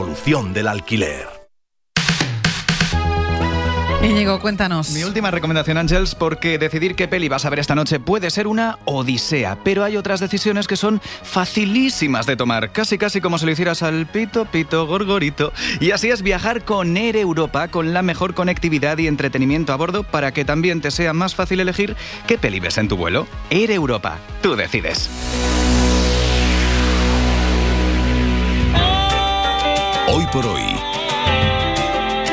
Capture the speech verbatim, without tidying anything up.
Solución del alquiler. Íñigo, cuéntanos. Mi última recomendación, Ángels, porque decidir qué peli vas a ver esta noche puede ser una odisea, pero hay otras decisiones que son facilísimas de tomar, casi casi como si lo hicieras al pito, pito, gorgorito. Y así es viajar con Air Europa, con la mejor conectividad y entretenimiento a bordo, para que también te sea más fácil elegir qué peli ves en tu vuelo. Air Europa, tú decides. Hoy por hoy.